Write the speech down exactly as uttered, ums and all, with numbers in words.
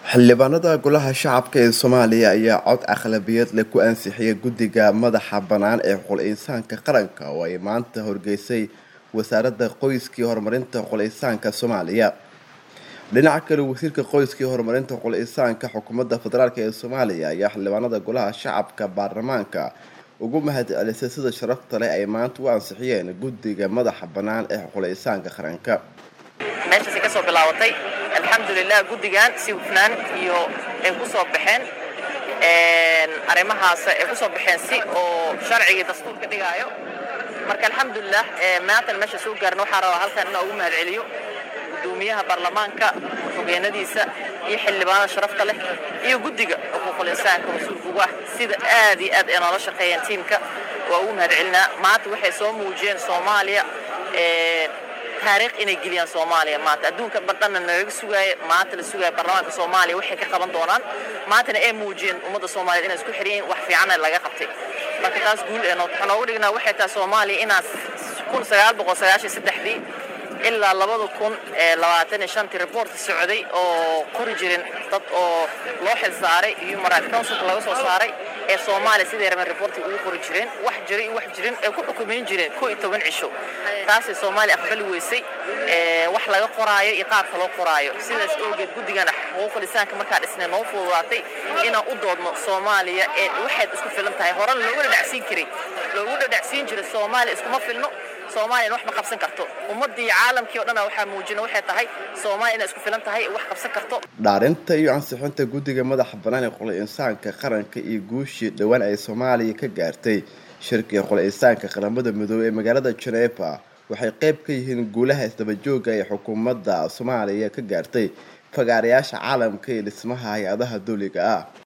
xildhibaanada golaha shacabka ee Soomaaliya ayaa cod aqlabiyad leh ku ansixiyay guddiga madaxa bannaan ee xuquuqul insaanka qaranka oo ay maanta horgeysay wasaaradda qoyska iyo horumarinta xuquuqul insaanka Soomaaliya. dhinaca kale wasiirka qoyska iyo horumarinta xuquuqul insaanka xukuumadda federaalk ee Soomaaliya ayaa xildhibaanada golaha shacabka baarlamaanka ugu mahadcelisay sida sharafta leh ay maanta u ansixiyeen guddiga madaxa bannaan ee xuquuqul insaanka qaranka. meesha ka soo bilaawatay alxamdulillaah guddigan si hufnaan iyo ay ku soo baxeen een arimahaas ay ku soo baxeen si oo sharciga dastuurka dhigayo marka alxamdulillaah maanta meesha soo gaarno waxa rabaa halkan inaan ugu mahadceliyo gudoomiyaha baarlamaanka xogeenadiisa iyo xildhibaanada sharafta leh iyo guddiga xuquuqul insaanka mas'uulka ah sida aad iyo aad ay nolol shaqeeyeen tiimka waa ugu mahadcelinaa maanta waxay soo muujiyeen Soomaaliya ee taariikh inay geliyaan Soomaaliya maanta adduunka badana naga sugay maanta la sugay baarlamaanka Soomaaliya waxay ka qaban doonaan maanta ay muujiyeen ummadda Soomaaliyeed inay isku xiriyeen wax fiican laga qabtay marka taas guul ee waxaan ugu dhignaa waxay tahay Soomaaliya inaas kun sagaal boqol sagaashan iyo saddex ilaa laba kun labaatan iyo shan report socday oo qori jireen dad oo loo xil saaray iyo Human Council laga soo saaray ee Soomaaliya sidii reer report ugu qori jireen wax jiray wax jirin ee ku xukumeyn jireen koob iyo toban cisho taas Soomaaliya aqbal weysay ee wax laga qoraayo iyo qaabka loo qoraayo sidaas oogeed guddigan xuquuqul insaanka markaa dhisnay noo fududaatay inaan u doodno Soomaaliya ee waxay isku filan tahay horan loogu dhacsiin kiray loogu dhacsiin jiray Soomaaliya iskuma filno Soomaaliya wax ma qabsan karto ummadii caalamkii oo dhan waxa muujinay waxay tahay Soomaaliya isku filan tahay wax qabsan karto dhaarinta iyo ansixinta guddiga madaxa bannaan ee xuquuqul insaanka qaranka iyo guushii dhawaan ay Soomaaliya ka gaartay shirkiga xuquuqul insaanka qaramada midoobay ee magaalada Geneva waxay qayb ka yihiin guulaha isdaba joogga ee xukuumadda Soomaaliya ka gaartay fagaarayaasha caalamka ee dhismaha hay'adaha dawliga ah.